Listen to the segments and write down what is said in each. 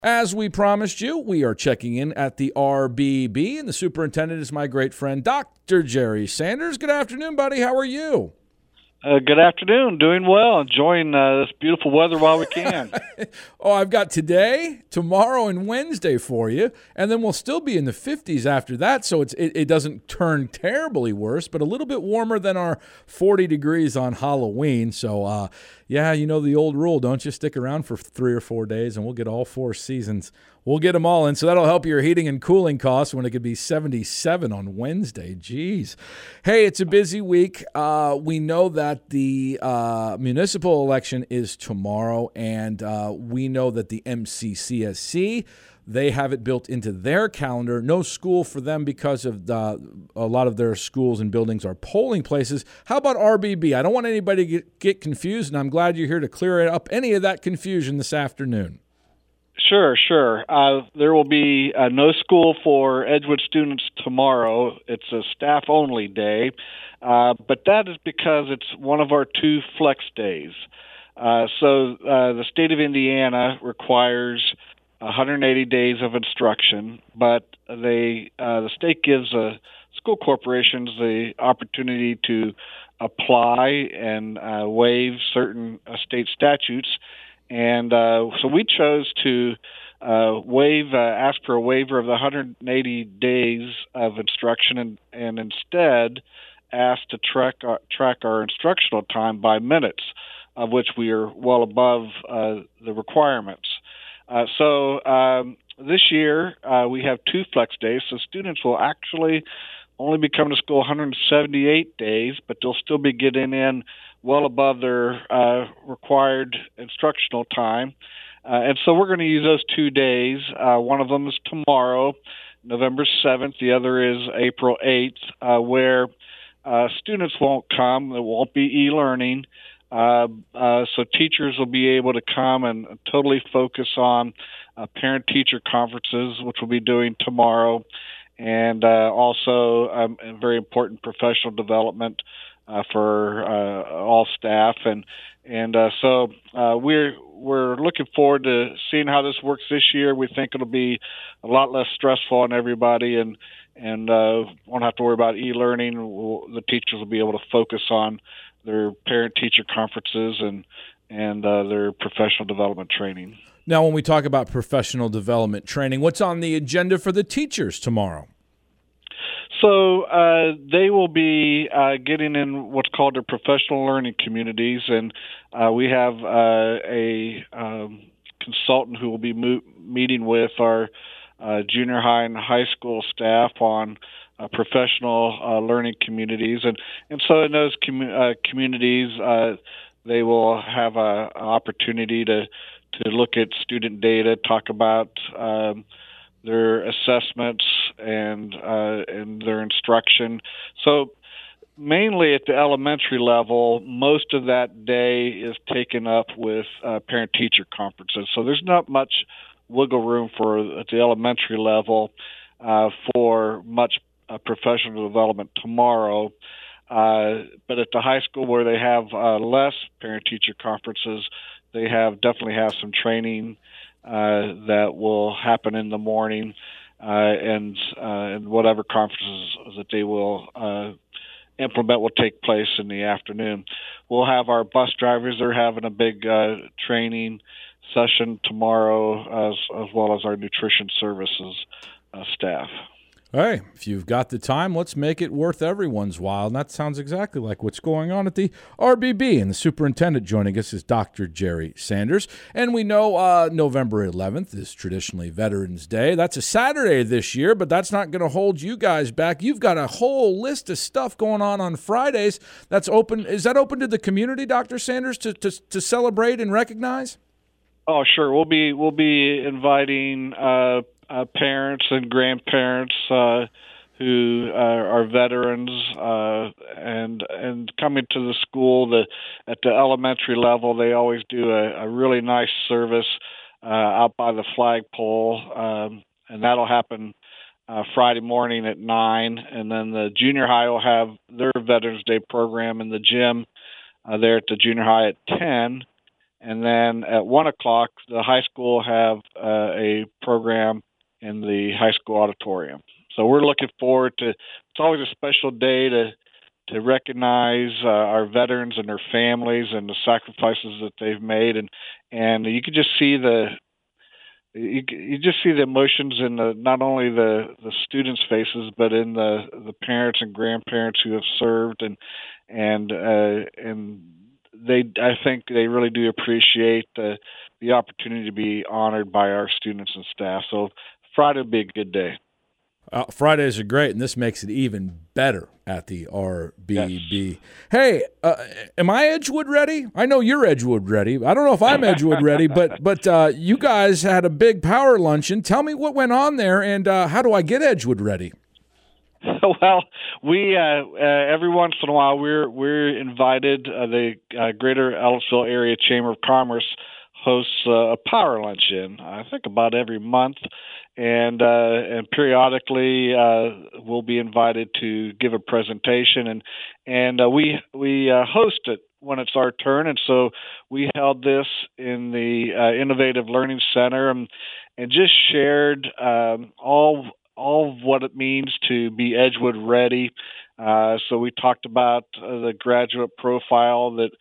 As we promised you, we are checking in at the RBB, and the superintendent is my great friend, Dr. Jerry Sanders. Good afternoon, buddy. How are you? Good afternoon. Doing well. Enjoying this beautiful weather while we can. Oh, I've got today, tomorrow, and Wednesday for you, and then we'll still be in the 50s after that, so it doesn't turn terribly worse, but a little bit warmer than our 40 degrees on Halloween. So, yeah, you know the old rule, don't you? Stick around for 3 or 4 days, and we'll get all 4 seasons. We'll get them all in, so that'll help your heating and cooling costs when it could be 77 on Wednesday. Jeez. Hey, it's a busy week. We know that the municipal election is tomorrow, and we know that the MCCSC, they have it built into their calendar. No school for them because of a lot of their schools and buildings are polling places. How about RBB? I don't want anybody to get confused, and I'm glad you're here to clear up any of that confusion this afternoon. Sure. There will be no school for Edgewood students tomorrow. It's a staff-only day, but that is because it's one of our 2 flex days. So the state of Indiana requires 180 days of instruction, but the state gives school corporations the opportunity to apply and waive certain state statutes. And so we chose to ask for a waiver of the 180 days of instruction and instead ask to track our instructional time by minutes, of which we are well above the requirements. So this year we have 2 flex days, so students will actually only be coming to school 178 days, but they'll still be getting in well above their required instructional time. And so we're going to use those 2 days. One of them is tomorrow, November 7th. The other is April 8th, where students won't come. It won't be e-learning. So teachers will be able to come and totally focus on parent-teacher conferences, which we'll be doing tomorrow, and also a very important professional development for all staff, and so we're looking forward to seeing how this works this year. We think it'll be a lot less stressful on everybody, and won't have to worry about e-learning. The teachers will be able to focus on their parent-teacher conferences and their professional development training. Now, when we talk about professional development training, what's on the agenda for the teachers tomorrow? So they will be getting in what's called their professional learning communities, and we have a consultant who will be meeting with our junior high and high school staff on professional learning communities, and so in those communities they will have an opportunity to look at student data, talk about their assessments and their instruction. So mainly at the elementary level, most of that day is taken up with parent-teacher conferences. So there's not much wiggle room at the elementary level for much professional development tomorrow. But at the high school where they have less parent-teacher conferences, they definitely have some training that will happen in the morning, and whatever conferences that they will implement will take place in the afternoon. We'll have our bus drivers. They're having a big training session tomorrow, as well as our nutrition services staff. Hey, if you've got the time, let's make it worth everyone's while. And that sounds exactly like what's going on at the RBB. And the superintendent joining us is Dr. Jerry Sanders. And we know November 11th is traditionally Veterans Day. That's a Saturday this year, but that's not going to hold you guys back. You've got a whole list of stuff going on Fridays. That's open. Is that open to the community, Dr. Sanders, to celebrate and recognize? Oh, sure. We'll be inviting parents and grandparents who are veterans and coming to the school. At the elementary level, they always do a really nice service out by the flagpole, and that'll happen Friday morning at 9. And then the junior high will have their Veterans Day program in the gym there at the junior high at 10. and then at 1 o'clock, the high school have a program in the high school auditorium. So we're looking forward to. It's always a special day to recognize our veterans and their families and the sacrifices that they've made, and you can just see you just see the emotions in not only the students' faces, but in the parents and grandparents who have served, and I think they really do appreciate the opportunity to be honored by our students and staff. So Friday will be a good day. Fridays are great, and this makes it even better at the RBB. Yes. Hey, am I Edgewood ready? I know you're Edgewood ready. I don't know if I'm Edgewood ready, but you guys had a big power luncheon. Tell me what went on there, and how do I get Edgewood ready? Well, we every once in a while we're invited. The Greater Ellettsville Area Chamber of Commerce hosts a power luncheon. I think about every month, and periodically we'll be invited to give a presentation, and we host it when it's our turn. And so we held this in the Innovative Learning Center, and just shared all of what it means to be Edgewood ready. So we talked about the graduate profile that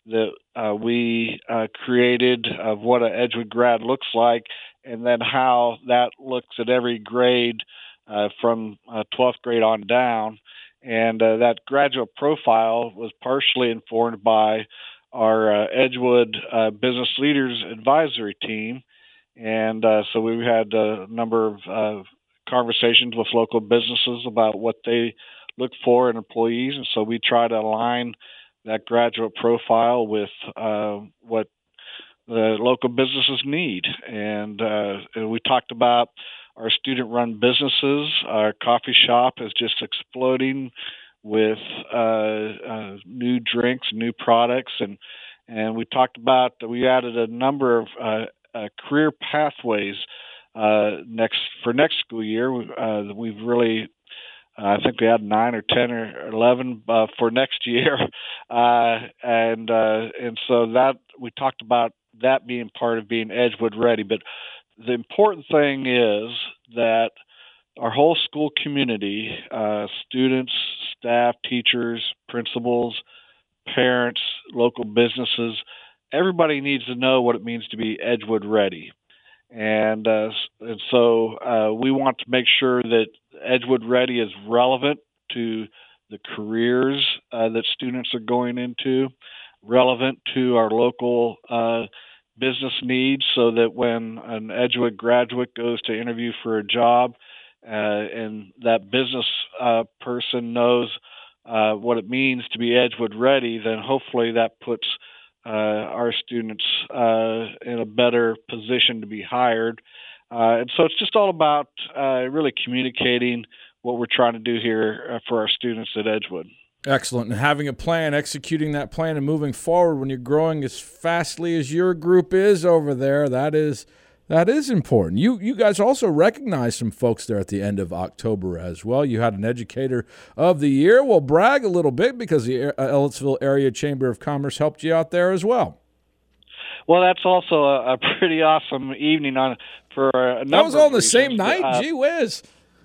we created of what an Edgewood grad looks like, and then how that looks at every grade from 12th grade on down. And that graduate profile was partially informed by our Edgewood Business Leaders Advisory Team. And so we had a number of conversations with local businesses about what they look for in employees. And so we try to align that graduate profile with what the local businesses need. And we talked about our student-run businesses. Our coffee shop is just exploding with new drinks, new products, and we talked about we added a number of career pathways for next school year. We've really I think we had 9 or 10 or 11 for next year, and so that we talked about that being part of being Edgewood ready. But the important thing is that our whole school community, students, staff, teachers, principals, parents, local businesses, everybody needs to know what it means to be Edgewood ready. And so we want to make sure that Edgewood Ready is relevant to the careers that students are going into, relevant to our local business needs, so that when an Edgewood graduate goes to interview for a job and that business person knows what it means to be Edgewood Ready, then hopefully that puts our students in a better position to be hired. And so it's just all about really communicating what we're trying to do here for our students at Edgewood. Excellent. And having a plan, executing that plan, and moving forward when you're growing as fastly as your group is over there, that is important. You guys also recognized some folks there at the end of October as well. You had an Educator of the Year. Well, brag a little bit because the Ellettsville Area Chamber of Commerce helped you out there as well. Well, that's also a pretty awesome evening for a number. That was all on the reasons. same night? Gee whiz.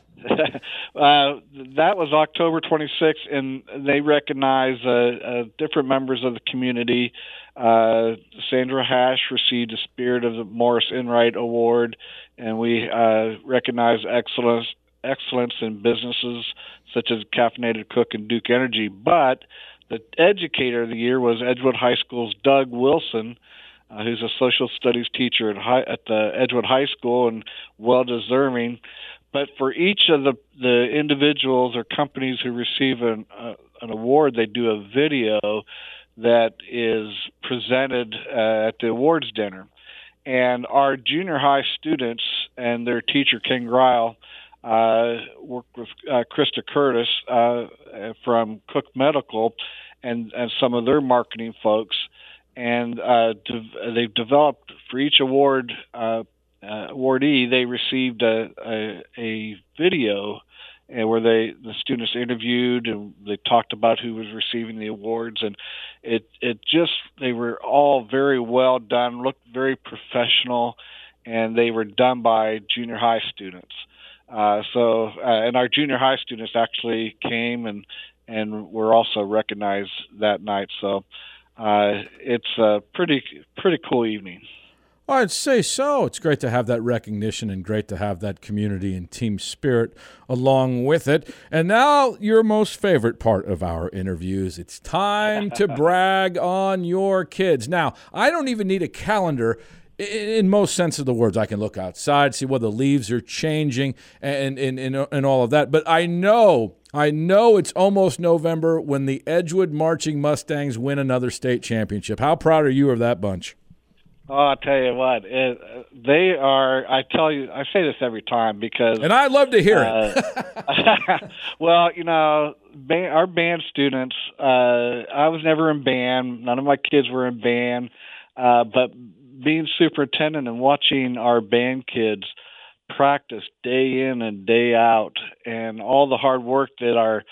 That was October 26th, and they recognize different members of the community. Sandra Hash received the Spirit of the Morris Enright Award, and we recognize excellence in businesses such as Caffeinated Cook and Duke Energy. But the Educator of the Year was Edgewood High School's Doug Wilson, who's a social studies teacher at the Edgewood High School, and well-deserving. But for each of the individuals or companies who receive an award, they do a video that is presented at the awards dinner. And our junior high students and their teacher, King Ryle, worked with Krista Curtis from Cook Medical and some of their marketing folks. And they've developed for each awardee, they received a video, and where the students interviewed and they talked about who was receiving the awards, and it just, they were all very well done, looked very professional, and they were done by junior high students. And our junior high students actually came and were also recognized that night. So it's a pretty cool evening. I'd say so. It's great to have that recognition and great to have that community and team spirit along with it. And now your most favorite part of our interviews. It's time to brag on your kids. Now, I don't even need a calendar in most sense of the words. I can look outside, see where the leaves are changing and all of that. But I know it's almost November when the Edgewood Marching Mustangs win another state championship. How proud are you of that bunch? Oh, I'll tell you what, they are. I tell you, I say this every time because, and I love to hear it. Well, our band students. I was never in band. None of my kids were in band. But being superintendent and watching our band kids practice day in and day out, and all the hard work that our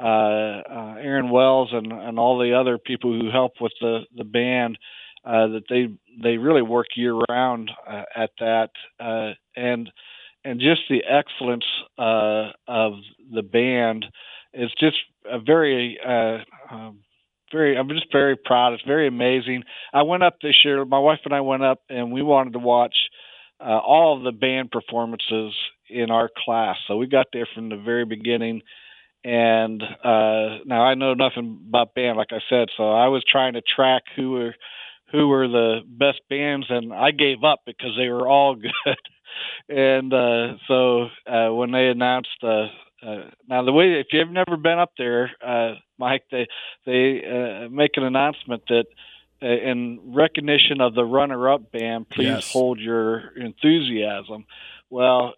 Aaron Wells and all the other people who help with the band. That they really work year round at that, and just the excellence of the band is just a very I'm just very proud. It's very amazing. I went up this year. My wife and I went up, and we wanted to watch all of the band performances in our class. So we got there from the very beginning. And now I know nothing about band, like I said, so I was trying to track who were the best bands, and I gave up because they were all good. And so when they announced, now the way, if you've never been up there, Mike, they make an announcement that in recognition of the runner-up band, please Yes. hold your enthusiasm. Well,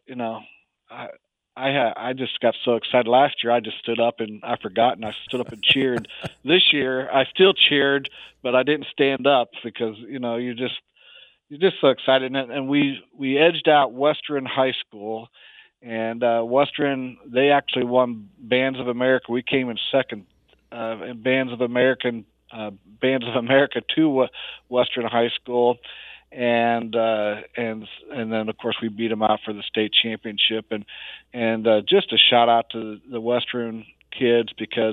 I just got so excited. Last year, I just stood up and I forgot, and I stood up and cheered. This year, I still cheered, but I didn't stand up because you're just so excited. And we edged out Western High School, and Western, they actually won Bands of America. We came in second in Bands of America to Western High School. And then of course we beat them out for the state championship, and just a shout out to the Western kids because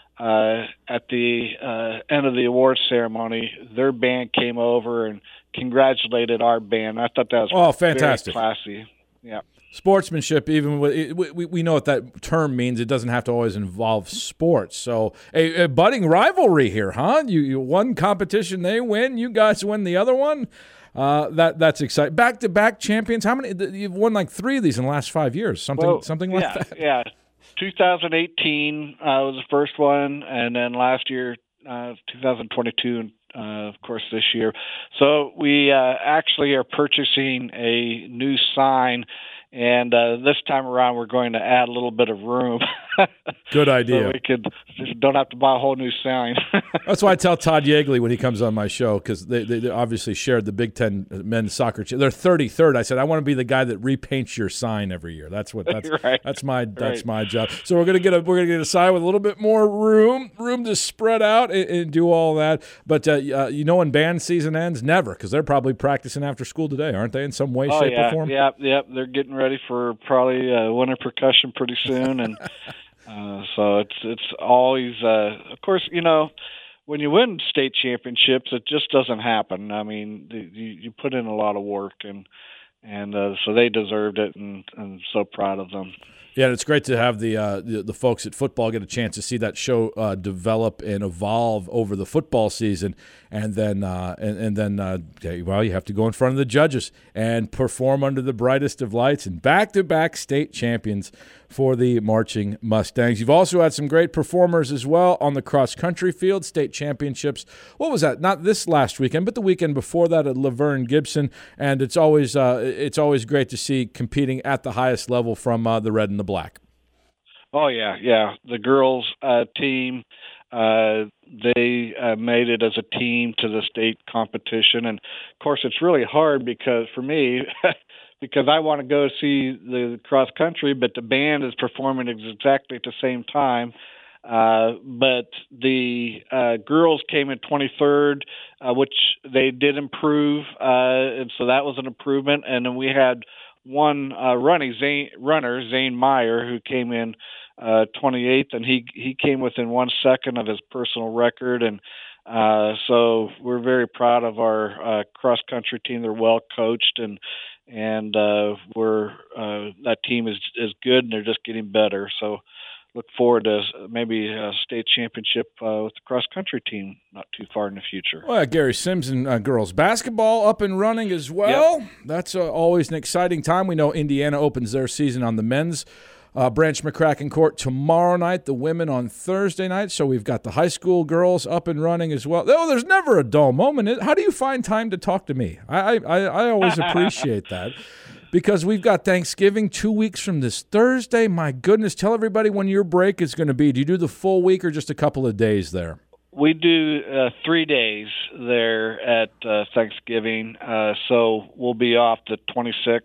at the end of the awards ceremony, their band came over and congratulated our band. I thought that was fantastic, very classy. Yeah. Sportsmanship, even we know what that term means. It doesn't have to always involve sports. So a budding rivalry here, huh? You one competition, they win. You guys win the other one. That's exciting. Back-to-back champions. How many? You've won like 3 of these in the last 5 years. Something like that. Yeah. 2018 was the first one, and then last year, 2022, and of course this year. So we actually are purchasing a new sign. And this time around, we're going to add a little bit of room. Good idea. So we don't have to buy a whole new sign. That's why I tell Todd Yeagley when he comes on my show, because they obviously shared the Big Ten men's soccer. They're 33rd. I said I want to be the guy that repaints your sign every year. That's right. That's my job. So we're gonna get a sign with a little bit more room to spread out and do all that. But when band season ends, never, because they're probably practicing after school today, aren't they? In some way, shape, or form. Yeah. They're getting ready for probably winter percussion pretty soon, and so it's always of course when you win state championships, it just doesn't happen. I mean, you put in a lot of work, and so they deserved it, and I'm so proud of them. Yeah, it's great to have the folks at football get a chance to see that show develop and evolve over the football season, and then you have to go in front of the judges and perform under the brightest of lights, and back-to-back state champions for the Marching Mustangs. You've also had some great performers as well on the cross-country field, state championships. What was that? Not this last weekend, but the weekend before that at Laverne Gibson, and it's always great to see competing at the highest level from the red and the black. Oh yeah. The girls team, they made it as a team to the state competition, and of course it's really hard because for me, because I want to go see the cross country, but the band is performing exactly at the same time. But the girls came in 23rd, which they did improve, and so that was an improvement. And then we had one runner, Zane Meyer, who came in 28th, and he came within 1 second of his personal record. And so we're very proud of our cross country team. They're well coached, and we're that team is good, and they're just getting better. So look forward to maybe a state championship with the cross country team not too far in the future. Well, Gary Sims and girls basketball up and running as well. Yep. That's always an exciting time. We know Indiana opens their season on the men's Branch McCracken Court tomorrow night, the women on Thursday night. So we've got the high school girls up and running as well. Oh, there's never a dull moment. How do you find time to talk to me? I always appreciate that. Because we've got Thanksgiving 2 weeks from this Thursday. My goodness, tell everybody when your break is going to be. Do you do the full week or just a couple of days there? We do 3 days there at Thanksgiving. So we'll be off the 22nd,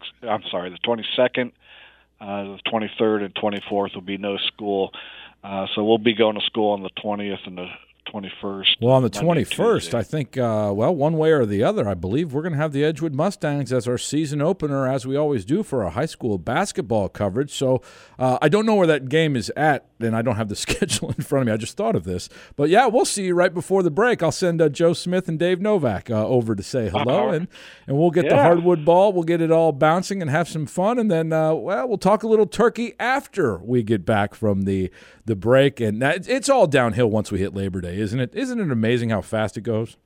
the 23rd and 24th will be no school. So we'll be going to school on the 20th and the 21st. Well, on the 21st, I think, one way or the other, I believe we're going to have the Edgewood Mustangs as our season opener, as we always do for our high school basketball coverage. So I don't know where that game is at, and I don't have the schedule in front of me. I just thought of this. But, yeah, we'll see you right before the break. I'll send Joe Smith and Dave Novak over to say hello, and we'll get the hardwood ball. We'll get it all bouncing and have some fun, and then, we'll talk a little turkey after we get back from the break. And it's all downhill once we hit Labor Day, isn't it? Isn't it amazing how fast it goes?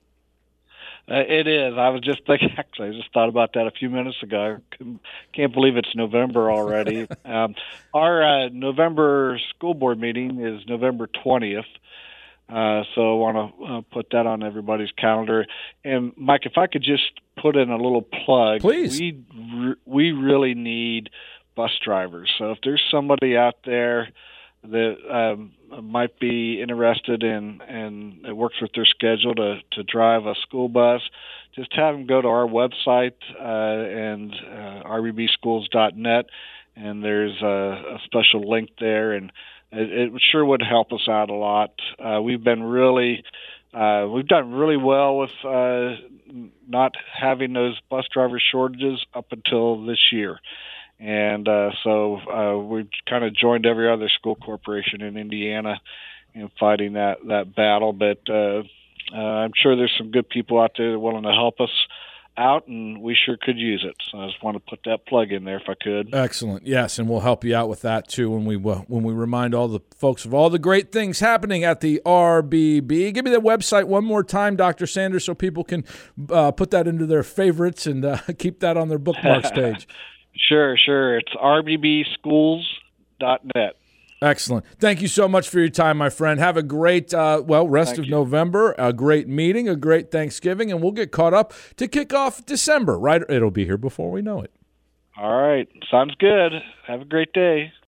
It is. I was just thinking, actually, I just thought about that a few minutes ago. I can't believe it's November already. Our November school board meeting is November 20th. So I want to put that on everybody's calendar. And, Mike, if I could just put in a little plug. Please. We really need bus drivers. So if there's somebody out there that might be interested in and it works with their schedule to drive a school bus, just have them go to our website and rbbschools.net, and there's a special link there, and it sure would help us out a lot. We've done really well with not having those bus driver shortages up until this year. And so we've kind of joined every other school corporation in Indiana in fighting that battle. But I'm sure there's some good people out there that are willing to help us out, and we sure could use it. So I just want to put that plug in there if I could. Excellent. Yes, and we'll help you out with that too when we remind all the folks of all the great things happening at the RBB. Give me the website one more time, Dr. Sanders, so people can put that into their favorites and keep that on their bookmarks page. Sure. It's rbbschools.net. Excellent. Thank you so much for your time, my friend. Have a great rest of November, a great meeting, a great Thanksgiving, and we'll get caught up to kick off December, right? It'll be here before we know it. All right. Sounds good. Have a great day.